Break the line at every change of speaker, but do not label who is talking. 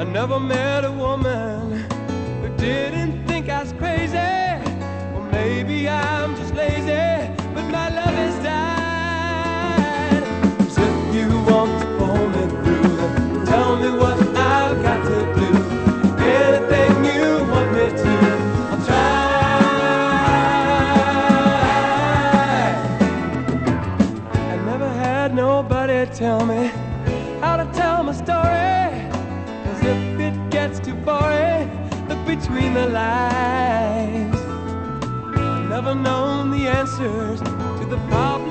I never met a woman who didn't think I was crazy. Or maybe I'm just lazy, but my love has died. So if you want to pull me through, then tell me what I've got to do. Anything you want me to, I'll try. I never had nobody tell me how to tell my story, 'cause if it gets too boring, look between the lines. I've never known the answers to the problems